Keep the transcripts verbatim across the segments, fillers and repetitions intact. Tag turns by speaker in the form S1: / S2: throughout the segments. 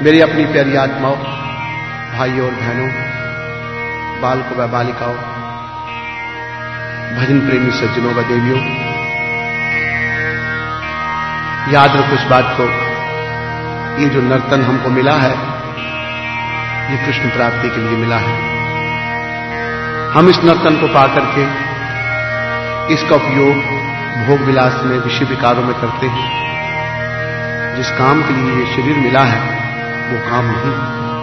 S1: मेरी अपनी प्यारी आत्माओं, भाइयों और बहनों, बालकों व बालिकाओं, भजन प्रेमी सज्जनों व देवियों, याद रखो इस बात को, ये जो नर्तन हमको मिला है ये कृष्ण प्राप्ति के लिए मिला है। हम इस नर्तन को पाकर के इसका उपयोग भोग विलास में, विषय विकारों में करते हैं। जिस काम के लिए ये शरीर मिला है वो काम नहीं।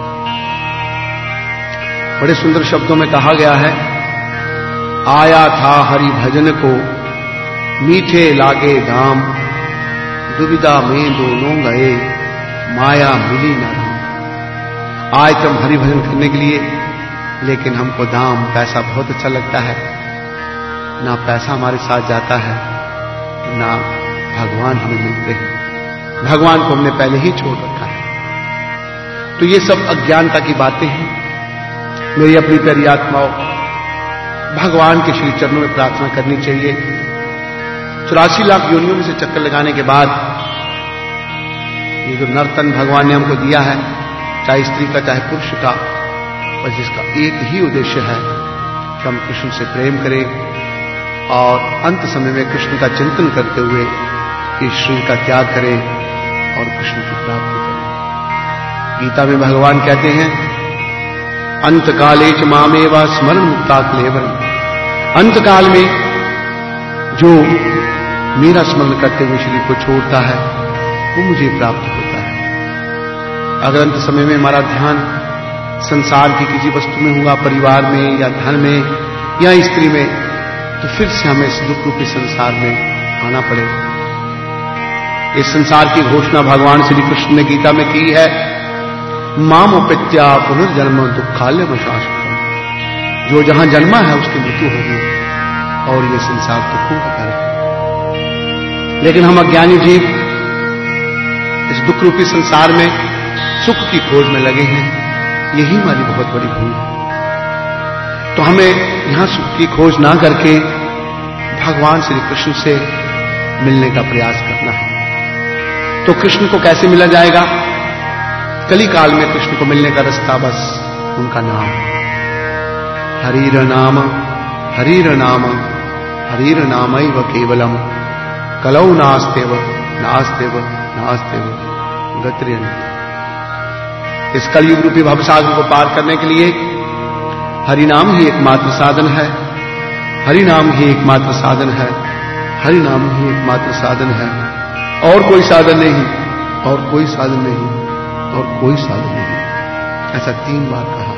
S1: बड़े सुंदर शब्दों में कहा गया है, आया था हरि भजन को मीठे लागे दाम, दुविधा में दोनों गए माया मिली न राम। आए तुम हरि भजन करने के लिए, लेकिन हमको दाम, पैसा बहुत अच्छा लगता है। ना पैसा हमारे साथ जाता है, ना भगवान हमें मिलते हैं। भगवान को हमने पहले ही छोड़ रखा है। तो ये सब अज्ञानता की बातें हैं। मेरी अपनी प्यारी आत्माओं, भगवान के श्री चरणों में प्रार्थना करनी चाहिए। चौरासी लाख योनियों में से चक्कर लगाने के बाद ये जो नर्तन भगवान ने हमको दिया है, चाहे स्त्री का चाहे पुरुष का, बस इसका एक ही उद्देश्य है कि हम कृष्ण से प्रेम करें और अंत समय में कृष्ण का चिंतन करते हुए इस शरीर का त्याग करें और कृष्ण की प्राप्ति करें। गीता में भगवान कहते हैं, अंत काले च मामेवा स्मरण मुक्ता क्लेवर। अंत काल में जो मेरा स्मरण करते हुए शरीर को छोड़ता है वो मुझे प्राप्त होता है। अगर अंत समय में हमारा ध्यान संसार की किसी वस्तु में हुआ, परिवार में या धन में या स्त्री में, तो फिर से हमें इस दुख रूपी संसार में आना पड़ेगा। इस संसार की घोषणा भगवान श्री कृष्ण ने गीता में की है, माम उपेत्या पुनर्जन्म दुखाल्य शाश्वतम। जो जहां जन्मा है उसकी मृत्यु होगी और ये संसार दुखों का घर है। लेकिन हम अज्ञानी जीव इस दुख रूपी संसार में सुख की खोज में लगे हैं। यही हमारी बहुत बड़ी भूल है। तो हमें यहां सुख की खोज ना करके भगवान श्री कृष्ण से मिलने का प्रयास करना है। तो कृष्ण को कैसे मिला जाएगा? कली काल में कृष्ण को मिलने का रास्ता बस उनका नाम, हरिर नाम हरिर नाम हरिर नामैव केवलम कलौ नास्तेव नास्तेव नास्तेव गतिरन्ति। इस कलयुग रूपी भवसागर को पार करने के लिए हरि नाम ही एकमात्र साधन है। हरि नाम ही एकमात्र साधन है। हरि नाम ही एकमात्र साधन है। और कोई साधन नहीं, और कोई साधन नहीं, और कोई साधन नहीं। ऐसा तीन बार कहा।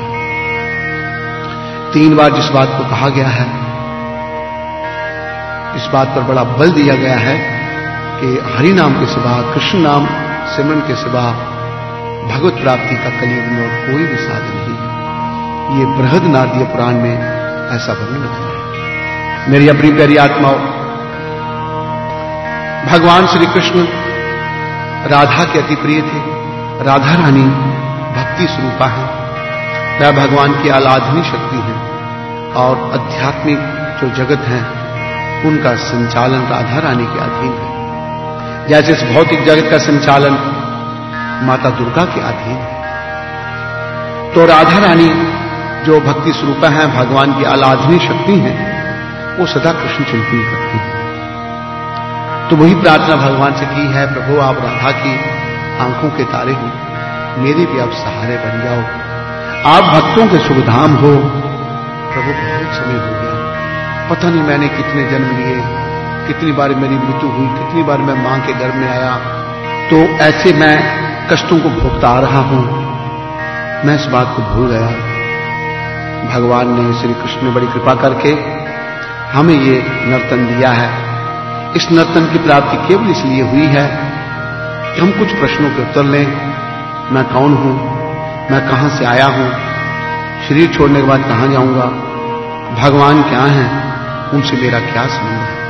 S1: तीन बार जिस बात को कहा गया है, इस बात पर बड़ा बल दिया गया है कि हरि नाम के सिवा, कृष्ण नाम सिमरन के सिवा भगवत प्राप्ति का कलयुग में और कोई भी साधन नहीं। ये बृहद नारदीय पुराण में ऐसा वर्णन है। मेरी अपनी प्यारी आत्माओं, भगवान श्री कृष्ण राधा के अति प्रिय थे। राधा रानी भक्ति स्वरूपा है। वह भगवान की आराधनीय शक्ति है और आध्यात्मिक जो जगत है उनका संचालन राधा रानी के अधीन है। जैसे इस भौतिक जगत का संचालन माता दुर्गा के अधीन है, तो राधा रानी जो भक्ति स्वरूपा है, भगवान की आराधनीय शक्ति है, वो सदा कृष्ण चिंतन करती है। तो वही प्रार्थना भगवान से की है, प्रभु आप राधा की आंखों के तारे हो, मेरे भी आप सहारे बन जाओ। आप भक्तों के शुभ धाम हो। प्रभु बहुत समय हो गया, पता नहीं मैंने कितने जन्म लिए, कितनी बार मेरी मृत्यु हुई, कितनी बार मैं मां के गर्भ में आया, तो ऐसे मैं कष्टों को भोगता आ रहा हूं। मैं इस बात को भूल गया। भगवान ने, श्री कृष्ण ने बड़ी कृपा करके हमें ये नर्तन दिया है। इस नर्तन की प्राप्ति केवल इसलिए हुई है कि हम कुछ प्रश्नों के उत्तर लें। मैं कौन हूं? मैं कहां से आया हूं? शरीर छोड़ने के बाद कहां जाऊंगा? भगवान क्या हैं? उनसे मेरा क्या संबंध है?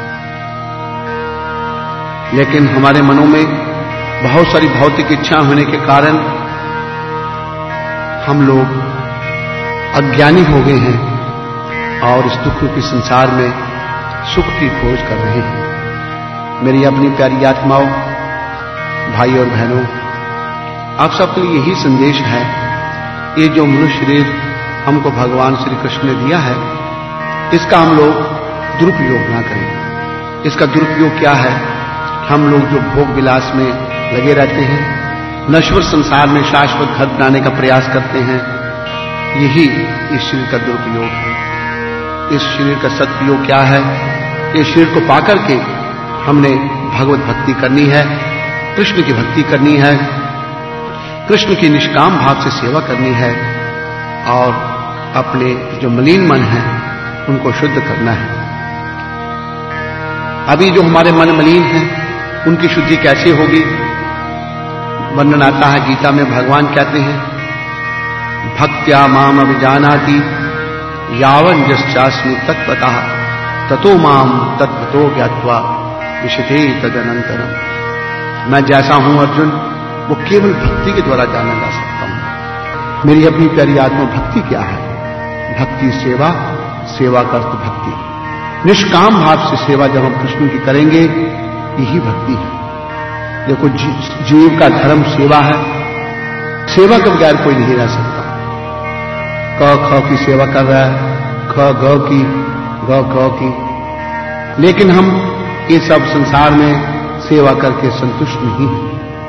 S1: लेकिन हमारे मनों में बहुत सारी भौतिक इच्छा होने के कारण हम लोग अज्ञानी हो गए हैं और इस दुख रूपी संसार में सुख की खोज कर रहे हैं। मेरी अपनी प्यारी आत्माओं, भाई और बहनों, आप सबके लिए यही संदेश है, ये जो मनुष्य शरीर हमको भगवान श्री कृष्ण ने दिया है, इसका हम लोग दुरुपयोग ना करें। इसका दुरुपयोग क्या है? हम लोग जो भोग विलास में लगे रहते हैं, नश्वर संसार में शाश्वत घर बनाने का प्रयास करते हैं, यही इस शरीर का दुरुपयोग है। इस शरीर का सदुपयोग क्या है? इस शरीर को पाकर के हमने भगवत भक्ति करनी है, कृष्ण की भक्ति करनी है, कृष्ण की निष्काम भाव से सेवा करनी है और अपने जो मलिन मन है उनको शुद्ध करना है। अभी जो हमारे मन मलिन हैं उनकी शुद्धि कैसे होगी? वर्णन आता है गीता में, भगवान कहते हैं, भक्त्या माम अभिजानाति यावन् यश्चास्मि तत्त्वतः ततो माम तत्त्वतो ज्ञात्वा विशते तदनंतरम। मैं जैसा हूं अर्जुन, वो केवल भक्ति के द्वारा जाना जा सकता हूं। मेरी अपनी प्यारी आत्मा भक्ति क्या है? भक्ति सेवा, सेवा का अर्थ भक्ति। निष्काम भाव से सेवा जब हम कृष्ण की करेंगे, यही भक्ति है। देखो, जीव का धर्म सेवा है। सेवा के बगैर कोई नहीं रह सकता। क ख की सेवा कर रहा है, ख ग की, ग ग की, लेकिन हम ये सब संसार में सेवा करके संतुष्ट नहीं हैं।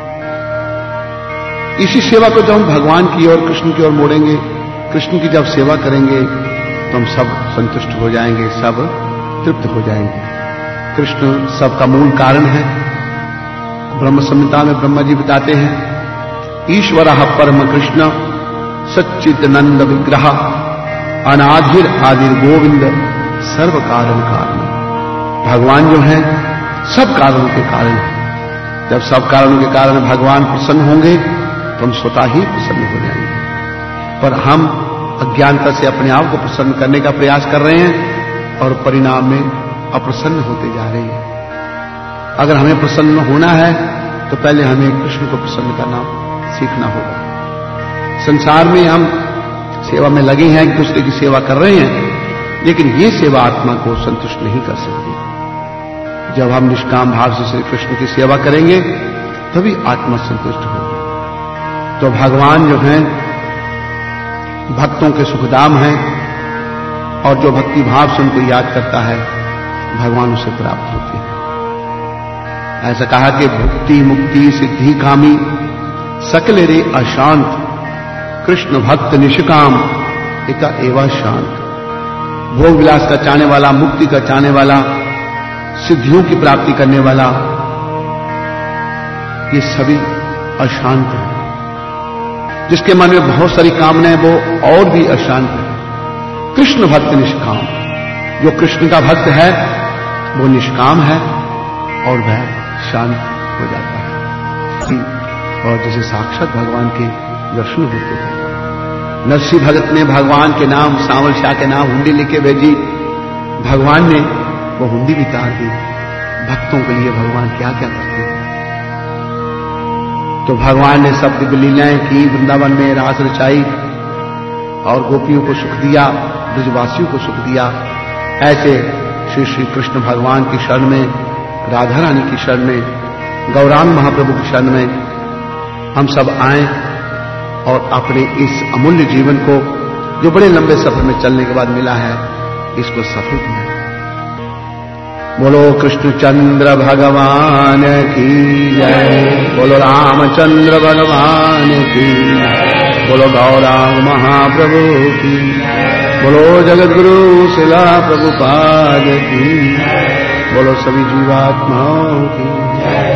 S1: इसी सेवा को जब हम भगवान की ओर, कृष्ण की ओर मोड़ेंगे, कृष्ण की जब सेवा करेंगे, तो हम सब संतुष्ट हो जाएंगे, सब तृप्त हो जाएंगे। कृष्ण सबका मूल कारण है। ब्रह्म संहिता में ब्रह्मा जी बताते हैं, ईश्वरः परम कृष्ण सच्चिदानंद विग्रह अनाधिर आदिर गोविंद सर्व कारण कारण। भगवान जो है सब कारणों के कारण है। जब सब कारणों के कारण भगवान प्रसन्न होंगे तो हम स्वतः ही प्रसन्न हो जाएंगे। पर हम अज्ञानता से अपने आप को प्रसन्न करने का प्रयास कर रहे हैं और परिणाम में अप्रसन्न होते जा रहे हैं। अगर हमें प्रसन्न होना है तो पहले हमें कृष्ण को प्रसन्न करना सीखना होगा। संसार में हम सेवा में लगे हैं, एक दूसरे की सेवा कर रहे हैं, लेकिन ये सेवा आत्मा को संतुष्ट नहीं कर सकती। जब हम निष्काम भाव से श्री कृष्ण की सेवा करेंगे तभी आत्मा संतुष्ट होगी। तो भगवान जो हैं भक्तों के सुखधाम हैं, और जो भक्ति भाव से उनको याद करता है भगवान उसे प्राप्त होते हैं। ऐसा कहा कि भुक्ति मुक्ति सिद्धि कामी सकल रे अशांत कृष्ण भक्त निष्काम एका एवा शांत। भोग विलास का चाहने वाला, मुक्ति का चाहने वाला, सिद्धियों की प्राप्ति करने वाला, ये सभी अशांत हैं। जिसके मन में बहुत सारी कामनाएं वो और भी अशांत है। कृष्ण भक्त निष्काम, जो कृष्ण का भक्त है वो निष्काम है और वह शांत हो जाता है। और जैसे साक्षात भगवान के दर्शन होते हैं। नरसिंह भगत ने भगवान के नाम, सांवल शाह के नाम हुंडी लिखे भेजी, भगवान ने वो हुंडी भी तार दी। भक्तों के लिए भगवान क्या क्या करते हैं। तो भगवान ने सब दिव्य लीलाएं की, वृंदावन में रास रचाई और गोपियों को सुख दिया, ब्रजवासियों को सुख दिया। ऐसे श्री श्री कृष्ण भगवान की शरण में, राधा रानी की शरण में, गौरांग महाप्रभु की शरण में हम सब आए और अपने इस अमूल्य जीवन को, जो बड़े लंबे सफर में चलने के बाद मिला है, इसको सफल बनाए। बोलो कृष्णचंद्र भगवान की जय, बोलो रामचंद्र भगवान की, बोलो गौरांग महाप्रभु की, बोलो जगतगुरु शिला प्रभुपाद की, बोलो सभी जीवात्माओं की।